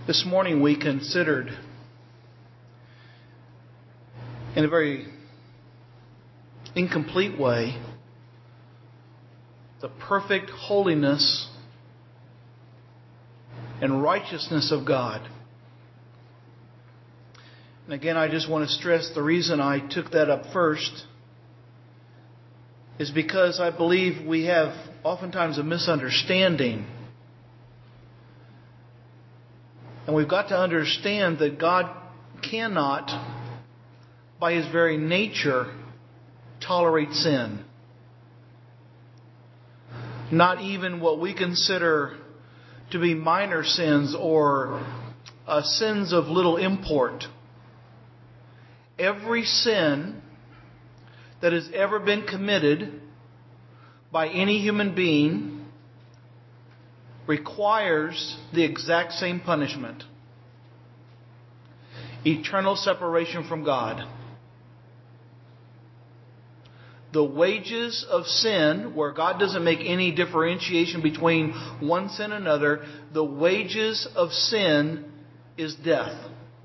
This morning we considered, in a very incomplete way, the perfect holiness and righteousness of God. And again, I just want to stress the reason I took that up first is because I believe we have oftentimes a misunderstanding. And we've got to understand that God cannot, by His very nature, tolerate sin. Not even what we consider to be minor sins or sins of little import. Every sin that has ever been committed by any human being requires the exact same punishment. Eternal separation from God. The wages of sin, where God doesn't make any differentiation between one sin and another, the wages of sin is death.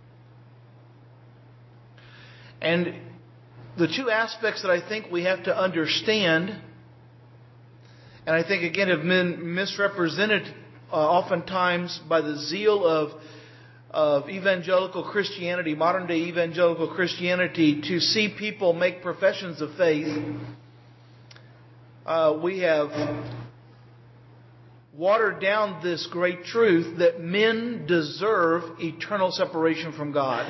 And the two aspects that I think we have to understand, and I think again have been misrepresented oftentimes by the zeal of evangelical Christianity, modern day evangelical Christianity, to see people make professions of faith. We have watered down this great truth that men deserve eternal separation from God.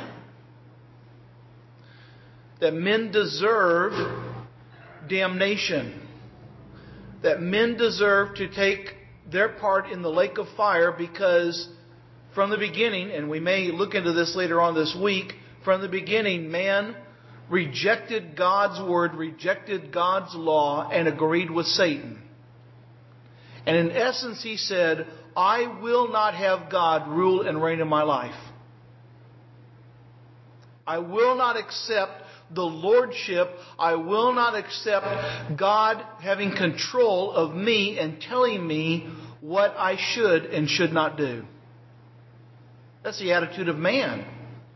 That men deserve damnation. That men deserve to take their part in the lake of fire because from the beginning, and we may look into this later on this week, from the beginning, man rejected God's word, rejected God's law, and agreed with Satan. And in essence, he said, I will not have God rule and reign in my life. I will not accept the lordship. I will not accept God having control of me and telling me what I should and should not do. That's the attitude of man.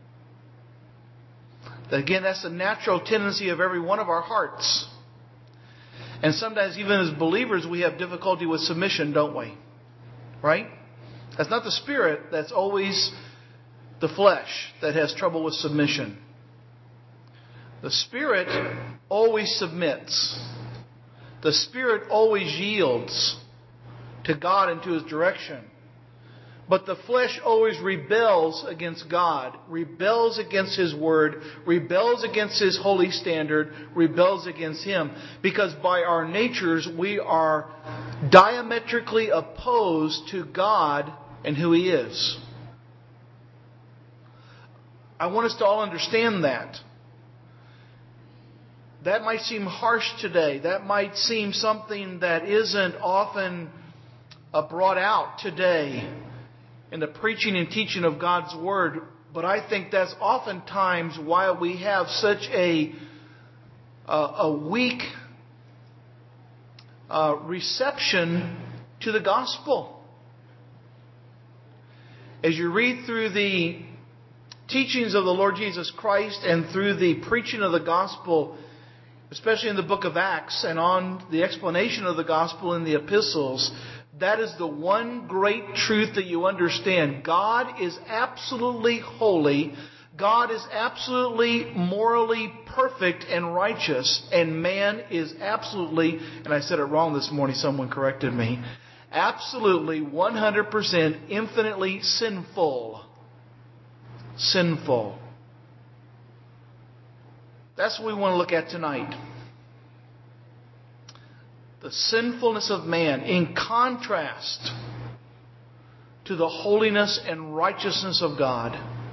Again, that's the natural tendency of every one of our hearts. And sometimes even as believers we have difficulty with submission, don't we? Right? That's not the spirit, that's always the flesh that has trouble with submission. The Spirit always submits. The Spirit always yields to God and to His direction. But the flesh always rebels against God, rebels against His Word, rebels against His holy standard, rebels against Him. Because by our natures we are diametrically opposed to God and who He is. I want us to all understand that. That might seem harsh today. That might seem something that isn't often brought out today in the preaching and teaching of God's Word. But I think that's oftentimes why we have such a weak reception to the gospel. As you read through the teachings of the Lord Jesus Christ and through the preaching of the gospel, especially in the book of Acts and on the explanation of the gospel in the epistles, that is the one great truth that you understand. God is absolutely holy. God is absolutely morally perfect and righteous. And man is absolutely, and I said it wrong this morning, someone corrected me, absolutely 100% infinitely sinful. Sinful. That's what we want to look at tonight. The sinfulness of man in contrast to the holiness and righteousness of God.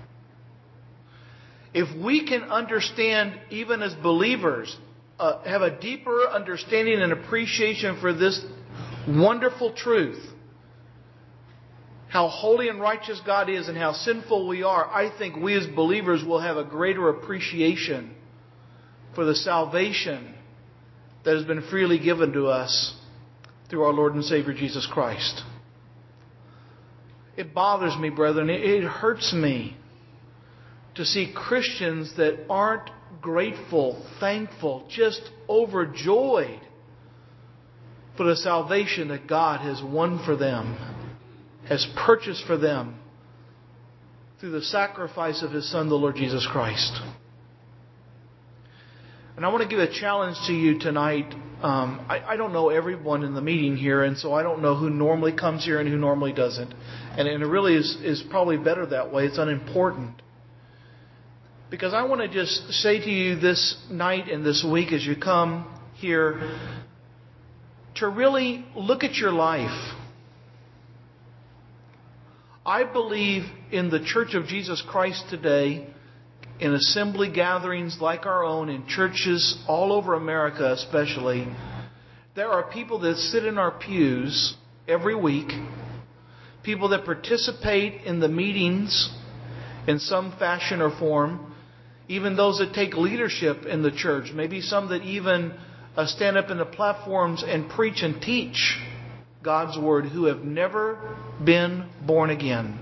If we can understand, even as believers, have a deeper understanding and appreciation for this wonderful truth, how holy and righteous God is and how sinful we are, I think we as believers will have a greater appreciation for the salvation that has been freely given to us through our Lord and Savior Jesus Christ. It bothers me, brethren. It hurts me to see Christians that aren't grateful, thankful, just overjoyed for the salvation that God has won for them, has purchased for them through the sacrifice of His Son, the Lord Jesus Christ. And I want to give a challenge to you tonight. I don't know everyone in the meeting here, and so I don't know who normally comes here and who normally doesn't. And it really is probably better that way. It's unimportant. Because I want to just say to you this night and this week as you come here to really look at your life. I believe in the Church of Jesus Christ today, in assembly gatherings like our own, in churches all over America especially, there are people that sit in our pews every week, people that participate in the meetings in some fashion or form, even those that take leadership in the church, maybe some that even stand up in the platforms and preach and teach God's Word, who have never been born again.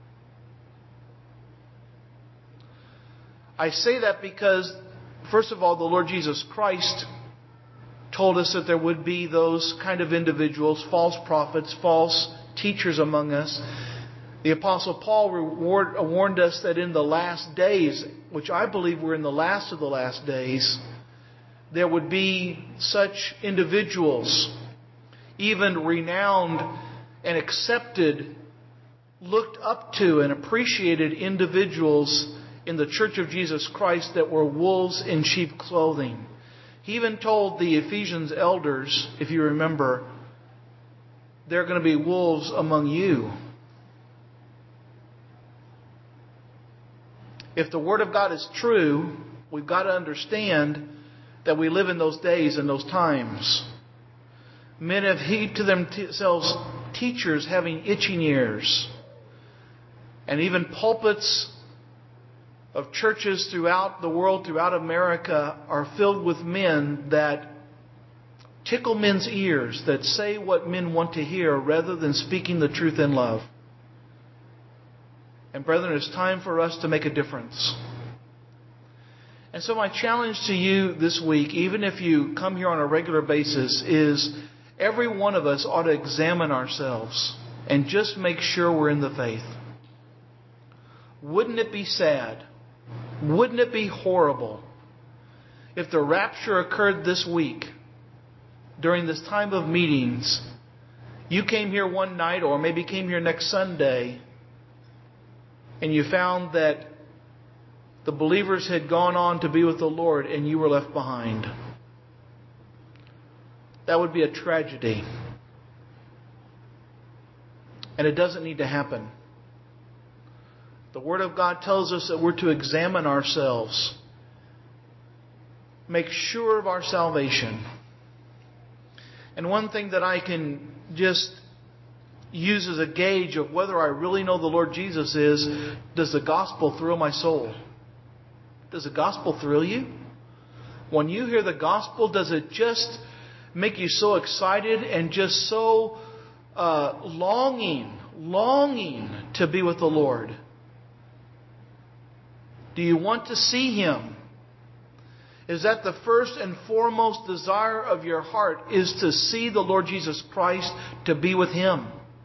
I say that because, first of all, the Lord Jesus Christ told us that there would be those kind of individuals, false prophets, false teachers among us. The Apostle Paul warned us that in the last days, which I believe we're in the last of the last days, there would be such individuals, even renowned and accepted, looked up to and appreciated individuals in the Church of Jesus Christ that were wolves in sheep clothing. He even told the Ephesians elders, if you remember, there are going to be wolves among you. If the Word of God is true, we've got to understand that we live in those days and those times. Men have heaped to themselves teachers having itching ears. And even pulpits of churches throughout the world, throughout America, are filled with men that tickle men's ears, that say what men want to hear rather than speaking the truth in love. And brethren, it's time for us to make a difference. And so my challenge to you this week, even if you come here on a regular basis, is every one of us ought to examine ourselves and just make sure we're in the faith. Wouldn't it be sad? Wouldn't it be horrible if the rapture occurred this week during this time of meetings? You came here one night or maybe came here next Sunday and you found that the believers had gone on to be with the Lord and you were left behind. That would be a tragedy. And it doesn't need to happen. The Word of God tells us that we're to examine ourselves, make sure of our salvation. And one thing that I can just use as a gauge of whether I really know the Lord Jesus is, does the gospel thrill my soul? Does the gospel thrill you? When you hear the gospel, does it just make you so excited and just so longing to be with the Lord? Do you want to see Him? Is that the first and foremost desire of your heart, is to see the Lord Jesus Christ, to be with Him?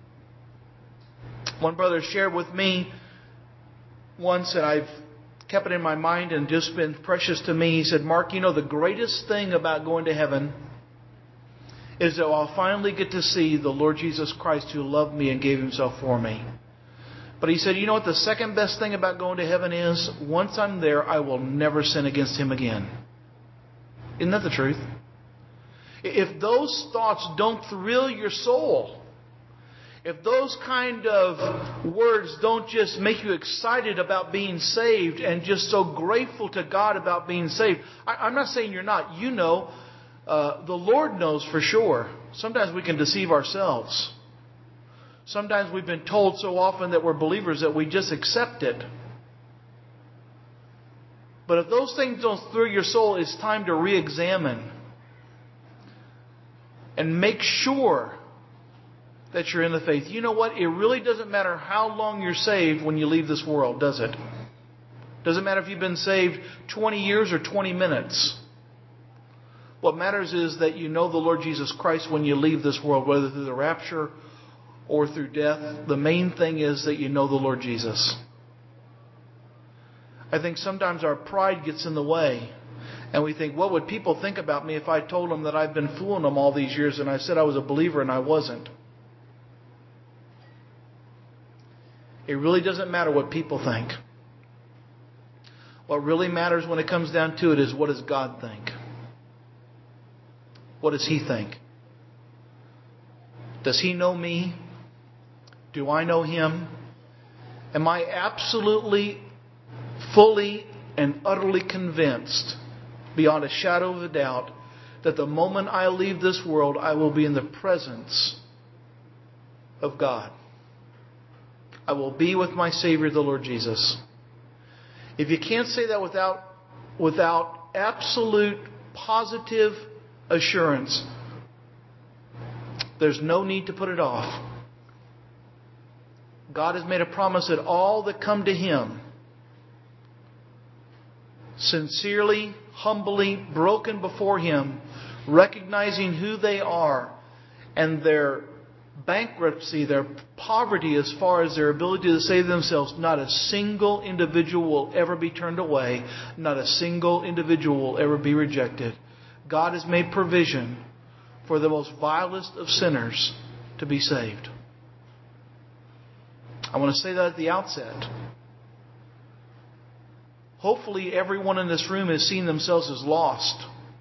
One brother shared with me once, and I've kept it in my mind and just been precious to me. He said, Mark, you know, the greatest thing about going to heaven is that I'll finally get to see the Lord Jesus Christ who loved me and gave Himself for me. But he said, you know what the second best thing about going to heaven is? Once I'm there, I will never sin against Him again. Isn't that the truth? If those thoughts don't thrill your soul, if those kind of words don't just make you excited about being saved and just so grateful to God about being saved, I'm not saying you're not. You know, the Lord knows for sure. Sometimes we can deceive ourselves. Sometimes we've been told so often that we're believers that we just accept it. But if those things don't thrill your soul, it's time to re-examine and make sure that you're in the faith. You know what? It really doesn't matter how long you're saved when you leave this world, does it? Doesn't matter if you've been saved 20 years or 20 minutes. What matters is that you know the Lord Jesus Christ when you leave this world, whether through the rapture or through death. The main thing is that you know the Lord Jesus. I think sometimes our pride gets in the way. And we think, what would people think about me if I told them that I've been fooling them all these years and I said I was a believer and I wasn't? It really doesn't matter what people think. What really matters when it comes down to it is, what does God think? What does He think? Does He know me? Do I know Him? Am I absolutely, fully, and utterly convinced, beyond a shadow of a doubt, that the moment I leave this world, I will be in the presence of God? I will be with my Savior, the Lord Jesus. If you can't say that without absolute, positive assurance, there's no need to put it off. God has made a promise that all that come to Him, sincerely, humbly, broken before Him, recognizing who they are and their bankruptcy, their poverty as far as their ability to save themselves, not a single individual will ever be turned away. Not a single individual will ever be rejected. God has made provision for the most vilest of sinners to be saved. I want to say that at the outset. Hopefully everyone in this room has seen themselves as lost.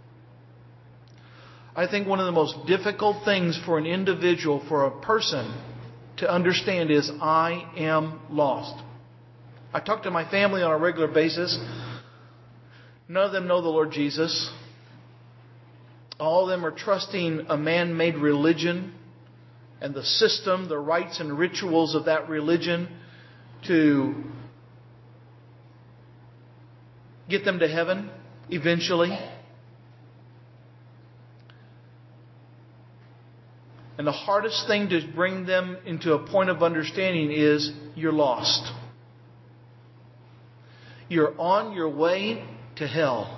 I think one of the most difficult things for an individual, for a person to understand is, I am lost. I talk to my family on a regular basis. None of them know the Lord Jesus. All of them are trusting a man-made religion and the system, the rites and rituals of that religion to get them to heaven eventually. And the hardest thing to bring them into a point of understanding is, you're lost. You're on your way to hell.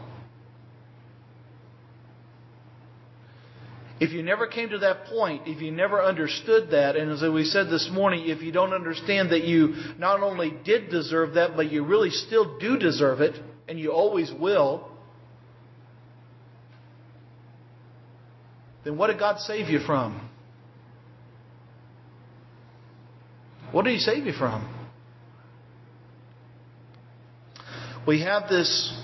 If you never came to that point, if you never understood that, and as we said this morning, if you don't understand that you not only did deserve that, but you really still do deserve it, and you always will, then what did God save you from? What did He save you from? We have this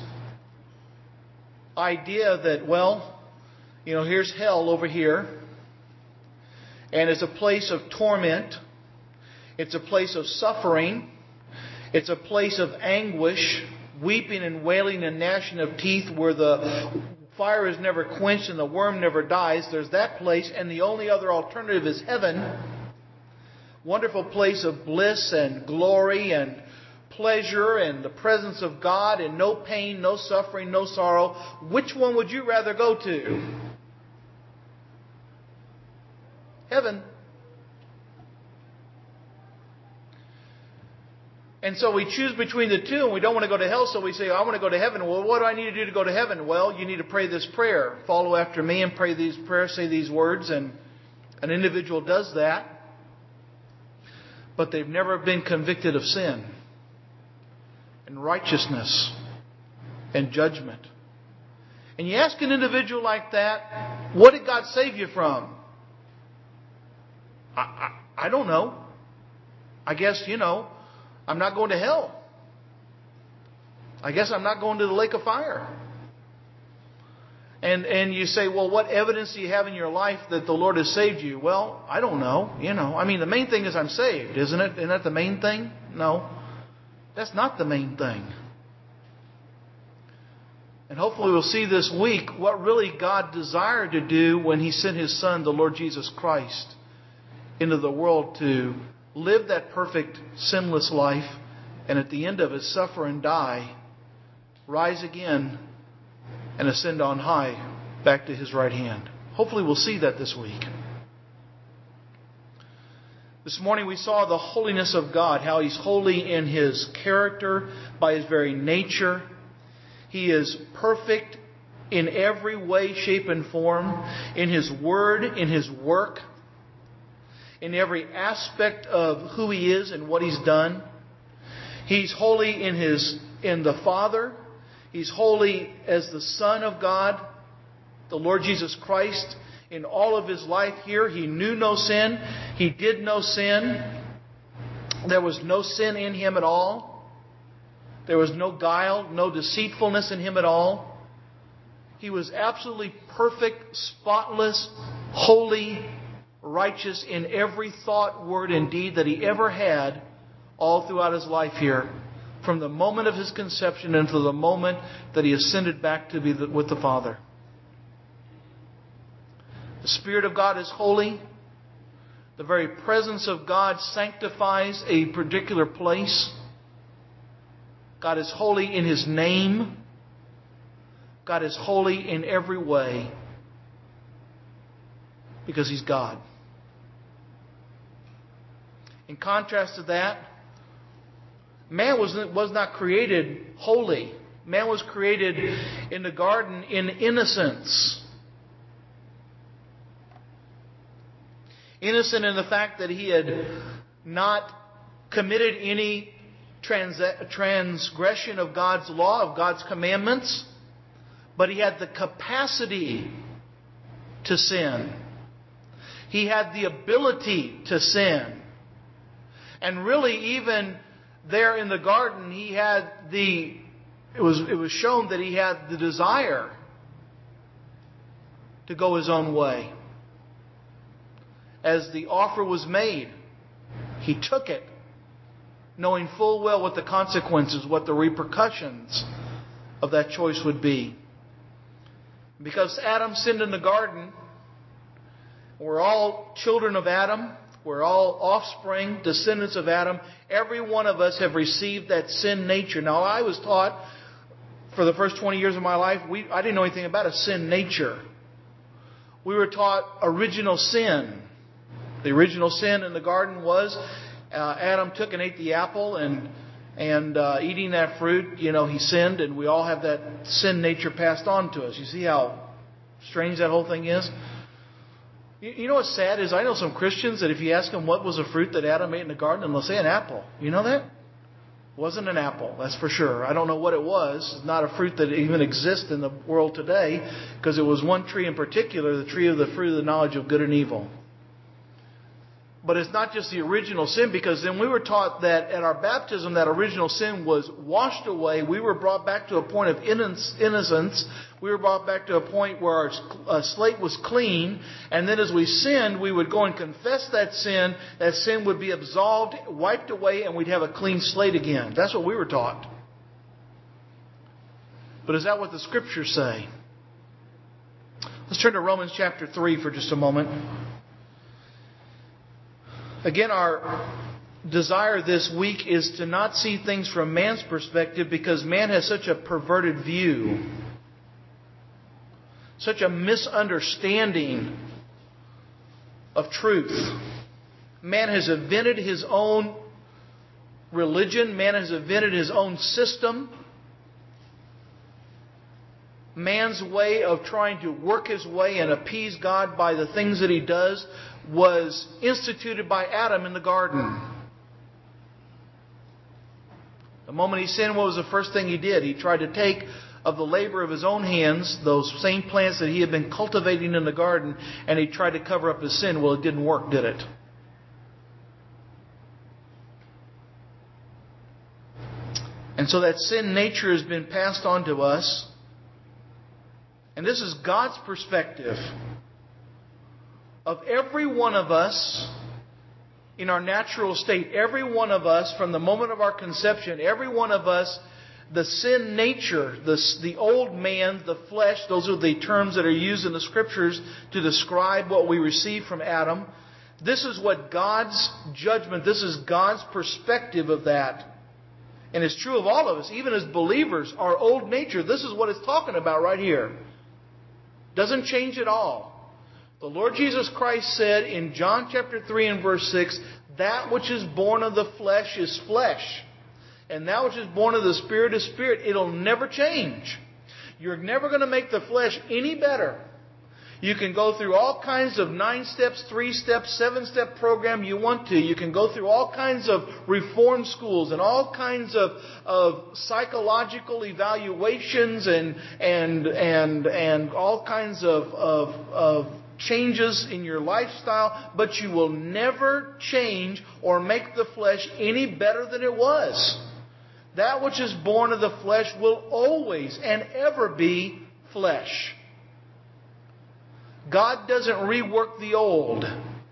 idea that, well, here's hell over here. And it's a place of torment. It's a place of suffering. It's a place of anguish, weeping and wailing and gnashing of teeth, where the fire is never quenched and the worm never dies. There's that place. And the only other alternative is heaven. Wonderful place of bliss and glory and pleasure and the presence of God and no pain, no suffering, no sorrow. Which one would you rather go to? Heaven. And so we choose between the two, and we don't want to go to hell, so we say, I want to go to heaven. Well, what do I need to do to go to heaven? Well, you need to pray this prayer. Follow after me and pray these prayers, say these words, and an individual does that. But they've never been convicted of sin and righteousness and judgment. And you ask an individual like that, what did God save you from? I don't know. I guess, I'm not going to hell. I guess I'm not going to the lake of fire. And you say, well, what evidence do you have in your life that the Lord has saved you? Well, I don't know. The main thing is I'm saved, isn't it? Isn't that the main thing? No. That's not the main thing. And hopefully we'll see this week what really God desired to do when He sent His Son, the Lord Jesus Christ, into the world to live that perfect, sinless life, and at the end of it, suffer and die, rise again, and ascend on high back to His right hand. Hopefully we'll see that this week. This morning we saw the holiness of God, how He's holy in His character, by His very nature. He is perfect in every way, shape, and form, in His Word, in His work, in every aspect of who He is and what He's done. He's holy in the Father. He's holy as the Son of God, the Lord Jesus Christ. In all of His life here, He knew no sin. He did no sin. There was no sin in Him at all. There was no guile, no deceitfulness in Him at all. He was absolutely perfect, spotless, holy, righteous in every thought, word, and deed that He ever had all throughout His life here, from the moment of His conception until the moment that He ascended back to be with the Father. The Spirit of God is holy. The very presence of God sanctifies a particular place. God is holy in His name. God is holy in every way because He's God. In contrast to that, man was not created holy. Man was created in the garden in innocence. Innocent in the fact that he had not committed any transgression of God's law, of God's commandments, but he had the capacity to sin. He had the ability to sin. And really, even there in the garden, it was shown that he had the desire to go his own way. As the offer was made, he took it, knowing full well what the consequences, what the repercussions of that choice would be. Because Adam sinned in the garden, we're all children of Adam, we're all offspring, descendants of Adam. Every one of us have received that sin nature. Now, I was taught for the first 20 years of my life, I didn't know anything about a sin nature. We were taught original sin. The original sin in the garden was Adam took and ate the apple, and eating that fruit, he sinned, and we all have that sin nature passed on to us. You see how strange that whole thing is? You know what's sad is I know some Christians that if you ask them what was a fruit that Adam ate in the garden, and they'll say an apple. You know that? It wasn't an apple, that's for sure. I don't know what it was. It's not a fruit that even exists in the world today, because it was one tree in particular, the tree of the fruit of the knowledge of good and evil. But it's not just the original sin, because then we were taught that at our baptism that original sin was washed away. We were brought back to a point of innocence. We were brought back to a point where our slate was clean. And then as we sinned, we would go and confess that sin. That sin would be absolved, wiped away, and we'd have a clean slate again. That's what we were taught. But is that what the Scriptures say? Let's turn to Romans chapter 3 for just a moment. Again, our desire this week is to not see things from man's perspective, because man has such a perverted view, such a misunderstanding of truth. Man has invented his own religion. Man has invented his own system. Man's way of trying to work his way and appease God by the things that he does was instituted by Adam in the garden. The moment he sinned, what was the first thing he did? He tried to take of the labor of his own hands, those same plants that he had been cultivating in the garden, and he tried to cover up his sin. Well, it didn't work, did it? And so that sin nature has been passed on to us. And this is God's perspective of every one of us in our natural state. Every one of us, from the moment of our conception, every one of us, the sin nature, the old man, the flesh, those are the terms that are used in the Scriptures to describe what we receive from Adam. This is what God's judgment, this is God's perspective of that. And it's true of all of us, even as believers, our old nature, this is what it's talking about right here. Doesn't change at all. The Lord Jesus Christ said in John chapter 3 and verse 6, that which is born of the flesh is flesh. And that which is born of the Spirit is spirit. It'll never change. You're never going to make the flesh any better. You can go through all kinds of 9 steps, 3 steps, 7-step program you want to. You can go through all kinds of reform schools and all kinds of psychological evaluations and all kinds of changes in your lifestyle, but you will never change or make the flesh any better than it was. That which is born of the flesh will always and ever be flesh. God doesn't rework the old.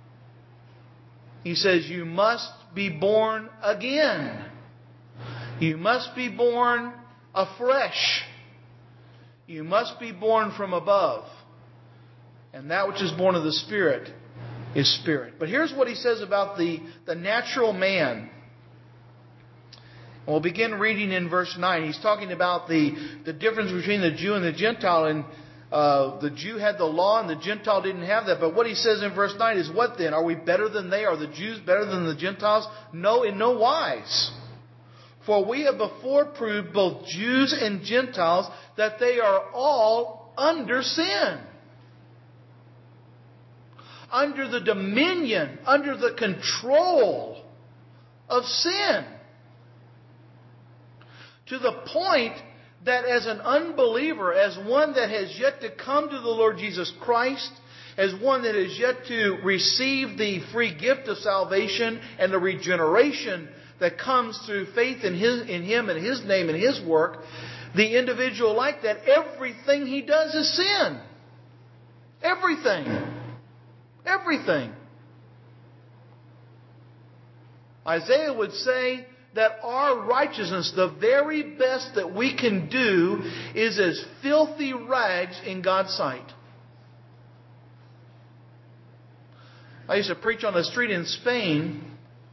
He says you must be born again. You must be born afresh. You must be born from above. And that which is born of the Spirit is spirit. But here's what he says about the natural man. We'll begin reading in verse 9. He's talking about the difference between the Jew and the Gentile. And the Jew had the law and the Gentile didn't have that. But what he says in verse 9 is, what then? Are we better than they? Are the Jews better than the Gentiles? No, in no wise. For we have before proved, both Jews and Gentiles, that they are all under sin. Under the dominion, under the control of sin. To the point that as an unbeliever, as one that has yet to come to the Lord Jesus Christ, as one that has yet to receive the free gift of salvation and the regeneration that comes through faith in Him and His name and His work, the individual like that, everything he does is sin. Everything. Everything. Isaiah would say that our righteousness, the very best that we can do, is as filthy rags in God's sight. I used to preach on the street in Spain.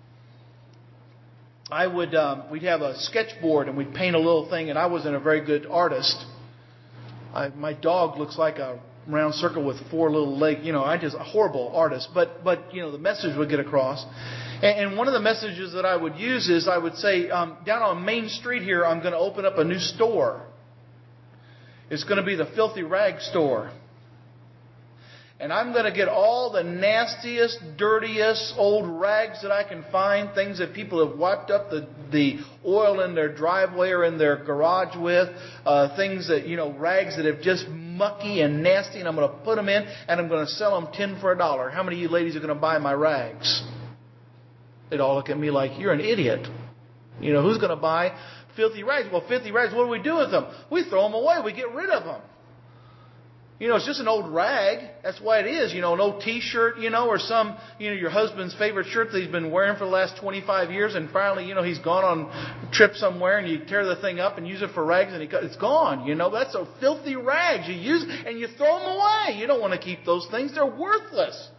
We'd have a sketchboard and we'd paint a little thing, and I wasn't a very good artist. My dog looks like a round circle with 4 little legs. I just a horrible artist. But the message would get across. And one of the messages that I would use is I would say, down on Main Street here, I'm going to open up a new store. It's going to be the Filthy Rag Store. And I'm going to get all the nastiest, dirtiest old rags that I can find, things that people have wiped up the oil in their driveway or in their garage with, things that, rags that have just mucky and nasty, and I'm going to put them in, and I'm going to sell them 10 for $1. How many of you ladies are going to buy my rags? They'd all look at me like, you're an idiot. Who's going to buy filthy rags? Well, filthy rags, what do we do with them? We throw them away. We get rid of them. It's just an old rag. That's why it is. An old T-shirt, or some, your husband's favorite shirt that he's been wearing for the last 25 years, and finally, he's gone on a trip somewhere, and you tear the thing up and use it for rags, and it's gone. That's a filthy rags. You use and you throw them away. You don't want to keep those things. They're worthless.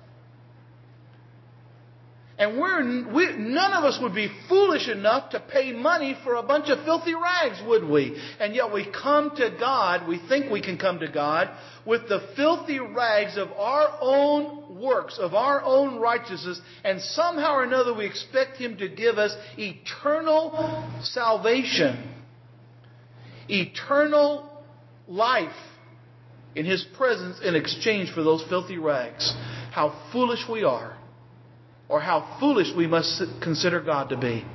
And none of us would be foolish enough to pay money for a bunch of filthy rags, would we? And yet we come to God, we think we can come to God, with the filthy rags of our own works, of our own righteousness, and somehow or another we expect Him to give us eternal salvation, eternal life in His presence in exchange for those filthy rags. How foolish we are. Or how foolish we must consider God to be.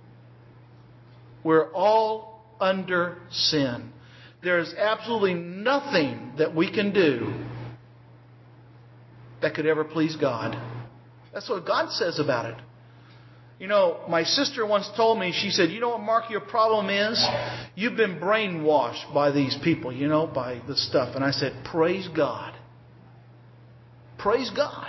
We're all under sin. There's absolutely nothing that we can do that could ever please God. That's what God says about it. My sister once told me, she said, what, Mark, your problem is? You've been brainwashed by these people, by the stuff. And I said, praise God. Praise God.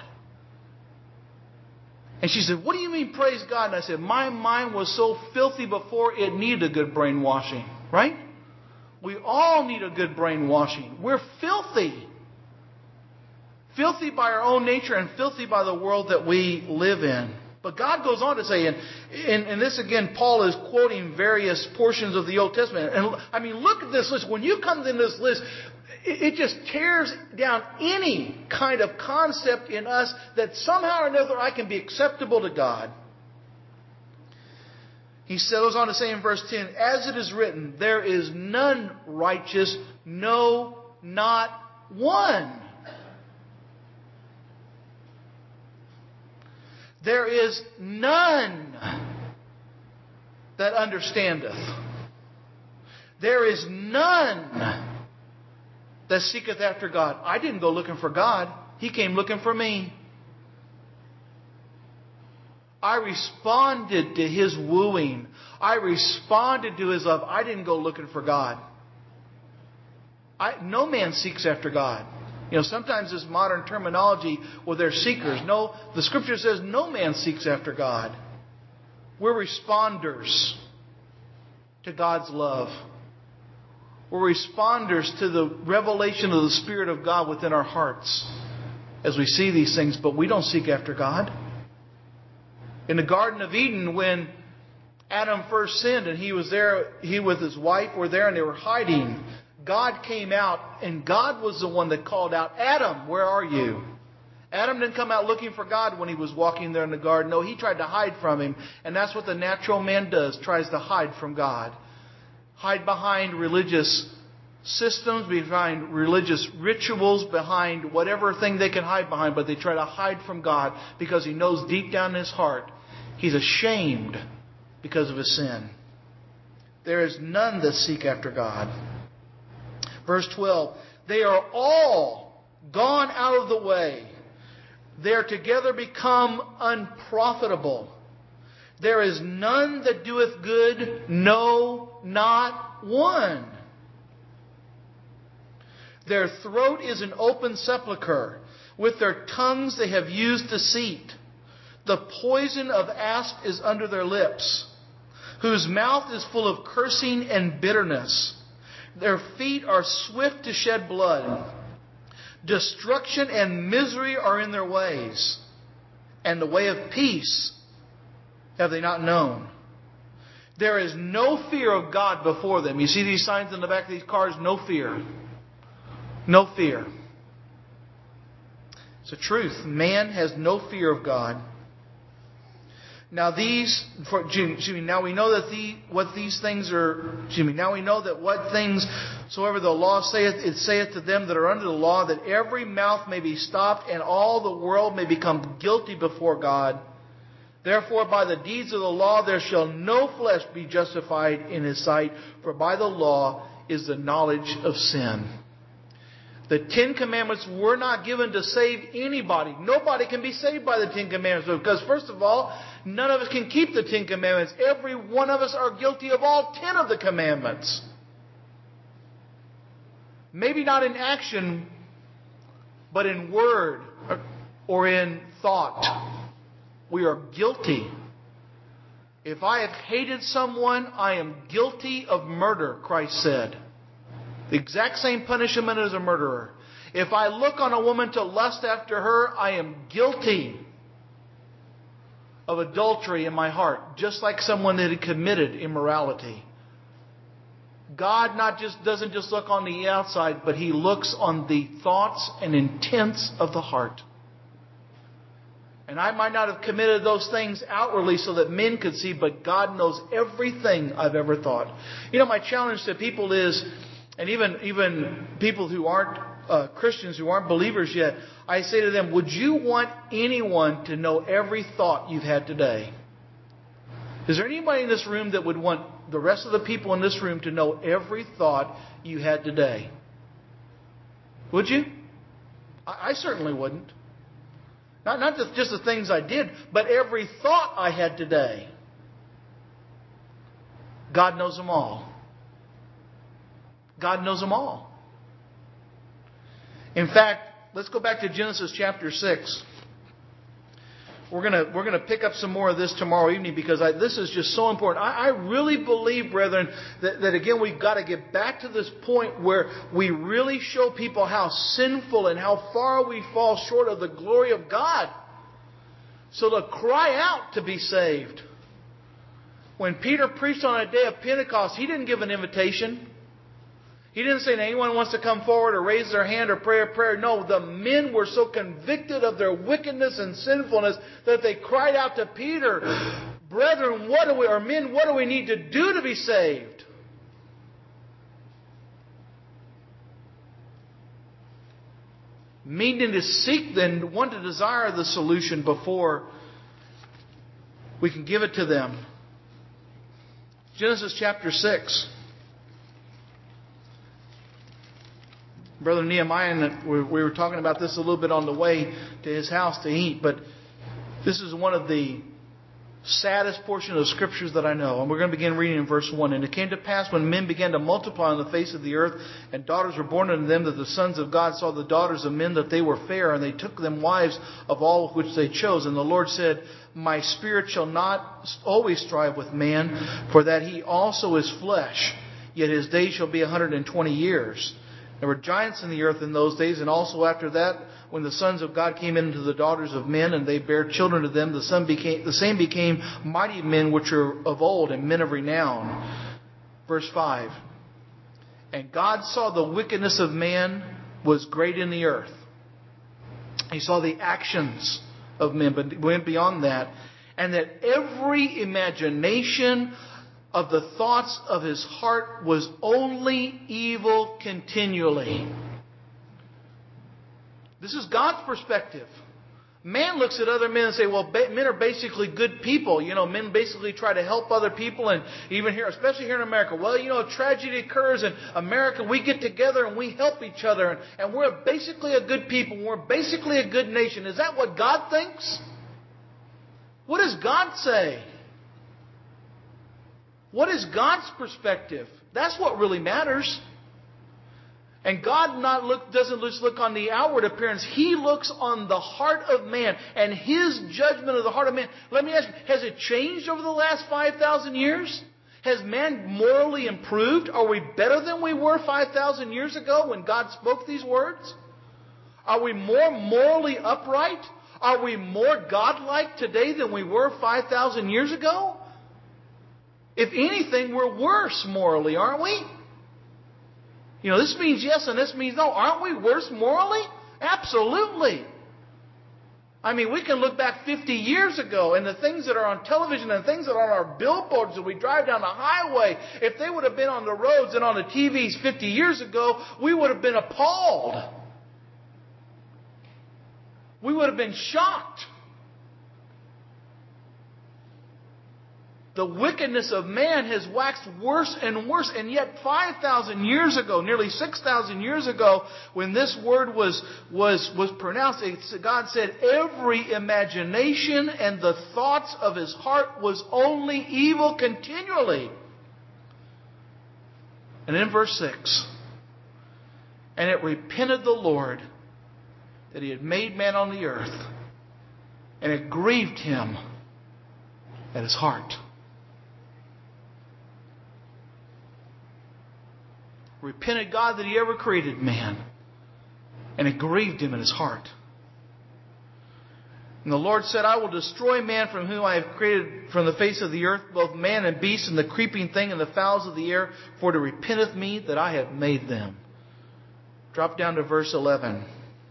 And she said, what do you mean, praise God? And I said, my mind was so filthy before it needed a good brainwashing. Right? We all need a good brainwashing. We're filthy. Filthy by our own nature and filthy by the world that we live in. But God goes on to say, and this again, Paul is quoting various portions of the Old Testament. And look at this list. When you come to this list, it just tears down any kind of concept in us that somehow or another I can be acceptable to God. He goes on to say in verse 10, as it is written, there is none righteous, no, not one. There is none that understandeth. There is none that seeketh after God. I didn't go looking for God. He came looking for me. I responded to His wooing. I responded to His love. I didn't go looking for God. No man seeks after God. You know, sometimes this modern terminology, well, they're seekers. No, the Scripture says no man seeks after God. We're responders to God's love. We're responders to the revelation of the Spirit of God within our hearts as we see these things, but we don't seek after God. In the Garden of Eden, when Adam first sinned and he was there, he with his wife were there and they were hiding, God came out and God was the one that called out, Adam, where are you? Adam didn't come out looking for God when he was walking there in the garden. No, he tried to hide from Him. And that's what the natural man does, tries to hide from God. Hide behind religious systems, behind religious rituals, behind whatever thing they can hide behind. But they try to hide from God because he knows deep down in his heart he's ashamed because of his sin. There is none that seek after God. Verse 12, they are all gone out of the way. They are together become unprofitable. There is none that doeth good, no, not one. Their throat is an open sepulchre. With their tongues they have used deceit. The poison of asp is under their lips, whose mouth is full of cursing and bitterness. Their feet are swift to shed blood. Destruction and misery are in their ways, and the way of peace have they not known. There is no fear of God before them. You see these signs in the back of these cars? No fear. No fear. It's the truth. Man has no fear of God. Now now we know that what things soever the law saith, it saith to them that are under the law, that every mouth may be stopped, and all the world may become guilty before God. Therefore, by the deeds of the law there shall no flesh be justified in His sight, for by the law is the knowledge of sin. The Ten Commandments were not given to save anybody. Nobody can be saved by the Ten Commandments. Because first of all, none of us can keep the Ten Commandments. Every one of us are guilty of all 10 of the commandments. Maybe not in action, but in word or in thought. We are guilty. If I have hated someone, I am guilty of murder, Christ said. The exact same punishment as a murderer. If I look on a woman to lust after her, I am guilty of adultery in my heart, just like someone that had committed immorality. God doesn't just look on the outside, but He looks on the thoughts and intents of the heart. And I might not have committed those things outwardly so that men could see, but God knows everything I've ever thought. You know, my challenge to people is, and even people who aren't Christians, who aren't believers yet, I say to them, would you want anyone to know every thought you've had today? Is there anybody in this room that would want the rest of the people in this room to know every thought you had today? Would you? I certainly wouldn't. Not just the things I did, but every thought I had today. God knows them all. God knows them all. In fact, let's go back to Genesis chapter 6. We're gonna pick up some more of this tomorrow evening because this is just so important. I really believe, brethren, that again we've got to get back to this point where we really show people how sinful and how far we fall short of the glory of God. So to cry out to be saved. When Peter preached on a day of Pentecost, he didn't give an invitation. He didn't say that anyone wants to come forward or raise their hand or pray a prayer. No, the men were so convicted of their wickedness and sinfulness that they cried out to Peter, Brethren, what do we need to do to be saved? Meaning to seek then, want to desire the solution before we can give it to them. Genesis chapter 6. Brother Nehemiah and we were talking about this a little bit on the way to his house to eat, but this is one of the saddest portions of scriptures that I know. And we're going to begin reading in verse 1. And it came to pass when men began to multiply on the face of the earth, and daughters were born unto them, that the sons of God saw the daughters of men that they were fair, and they took them wives of all which they chose. And the Lord said, My spirit shall not always strive with man, for that he also is flesh, yet his days shall be 120 years. There were giants in the earth in those days, and also after that, when the sons of God came into the daughters of men, and they bare children to them, the same became mighty men which are of old, and men of renown. Verse 5. And God saw the wickedness of man was great in the earth. He saw the actions of men, but went beyond that. And that every imagination of the thoughts of his heart was only evil continually. This is God's perspective. Man looks at other men and say, well, men are basically good people. You know, men basically try to help other people. And even here, especially here in America, well, you know, a tragedy occurs in America. We get together and we help each other. And we're basically a good people. We're basically a good nation. Is that what God thinks? What does God say? What is God's perspective? That's what really matters. And God doesn't just look on the outward appearance. He looks on the heart of man and His judgment of the heart of man. Let me ask you, has it changed over the last 5,000 years? Has man morally improved? Are we better than we were 5,000 years ago when God spoke these words? Are we more morally upright? Are we more godlike today than we were 5,000 years ago? If anything, we're worse morally, aren't we? You know, this means yes and this means no. Aren't we worse morally? Absolutely. I mean, we can look back 50 years ago and the things that are on television and things that are on our billboards as we drive down the highway, if they would have been on the roads and on the TVs 50 years ago, we would have been appalled. We would have been shocked. The wickedness of man has waxed worse and worse. And yet 5,000 years ago, nearly 6,000 years ago, when this word was pronounced, God said, every imagination and the thoughts of his heart was only evil continually. And in verse 6, and it repented the Lord that he had made man on the earth, and it grieved him at his heart. Repented God that he ever created man. And it grieved him in his heart. And the Lord said, I will destroy man from whom I have created from the face of the earth, both man and beast, and the creeping thing and the fowls of the air, for it repenteth me that I have made them. Drop down to verse 11.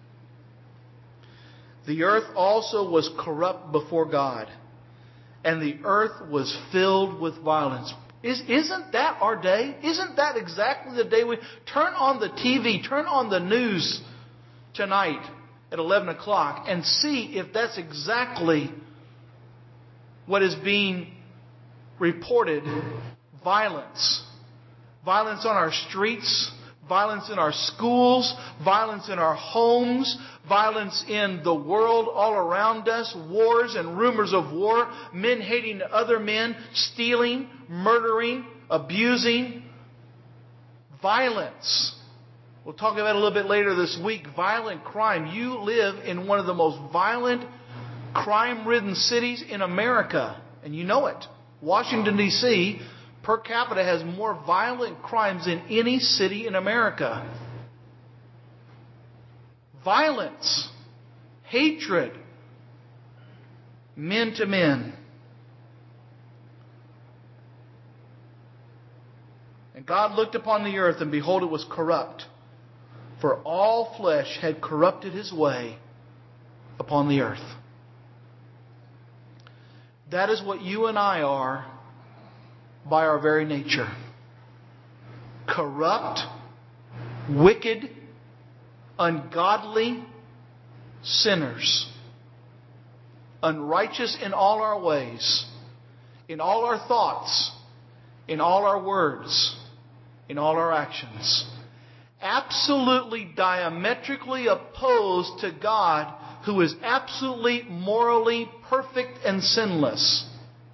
The earth also was corrupt before God, and the earth was filled with violence. Isn't that our day? Isn't that exactly the day we turn on the TV, turn on the news tonight at 11 o'clock and see if that's exactly what is being reported? Violence. Violence on our streets, violence in our schools, violence in our homes, violence in the world all around us, wars and rumors of war, men hating other men, stealing, murdering, abusing, violence. We'll talk about it a little bit later this week. Violent crime. You live in one of the most violent, crime-ridden cities in America, and you know it. Washington, D.C., per capita has more violent crimes than any city in America. Violence, hatred, men to men. And God looked upon the earth, and behold, it was corrupt. For all flesh had corrupted his way upon the earth. That is what you and I are by our very nature. Corrupt, wicked, ungodly sinners. Unrighteous in all our ways, in all our thoughts, in all our words, in all our actions. Absolutely diametrically opposed to God, who is absolutely morally perfect and sinless.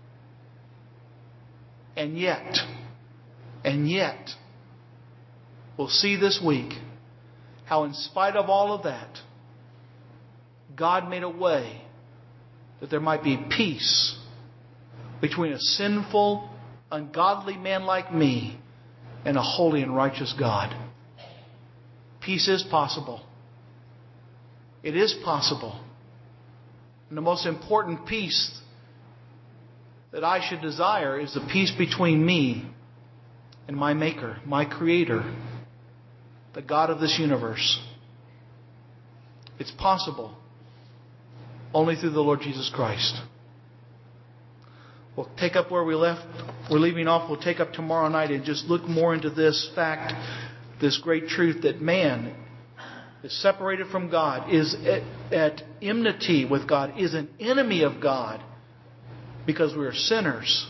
And yet, we'll see this week how in spite of all of that, God made a way that there might be peace between a sinful, ungodly man like me and a holy and righteous God. Peace is possible. It is possible. And the most important peace that I should desire is the peace between me and my Maker, my Creator, the God of this universe. It's possible only through the Lord Jesus Christ. We'll take up where we're leaving off. We'll take up tomorrow night and just look more into this fact, this great truth that man is separated from God, is at enmity with God, is an enemy of God because we are sinners,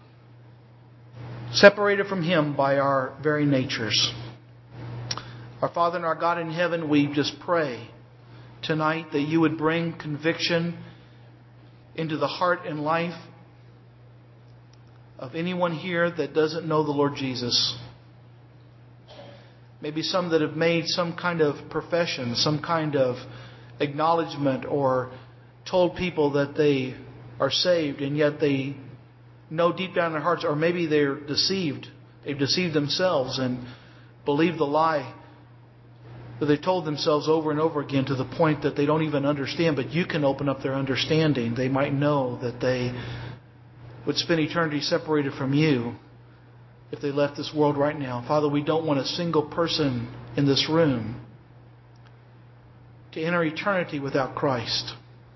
separated from Him by our very natures. Our Father and our God in heaven, we just pray tonight that you would bring conviction into the heart and life of anyone here that doesn't know the Lord Jesus. Maybe some that have made some kind of profession, some kind of acknowledgement, or told people that they are saved, and yet they know deep down in their hearts, or maybe they're deceived. They've deceived themselves and believed the lie that they told themselves over and over again to the point that they don't even understand. But you can open up their understanding. They might know that they would spend eternity separated from you if they left this world right now. Father, we don't want a single person in this room to enter eternity without Christ.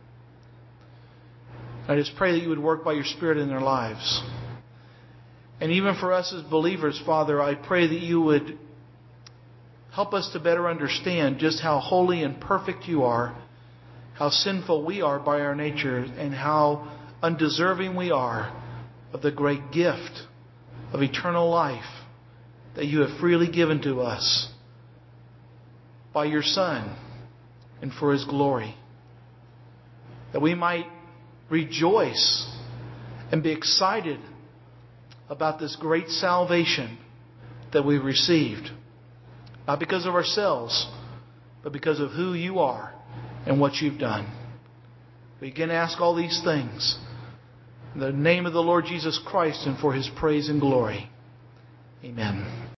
I just pray that you would work by your Spirit in their lives. And even for us as believers, Father, I pray that you would help us to better understand just how holy and perfect you are, how sinful we are by our nature, and how undeserving we are of the great gift of eternal life that you have freely given to us by your Son and for His glory. That we might rejoice and be excited about this great salvation that we've received. Not because of ourselves, but because of who you are and what you've done. We again ask all these things in the name of the Lord Jesus Christ and for His praise and glory. Amen.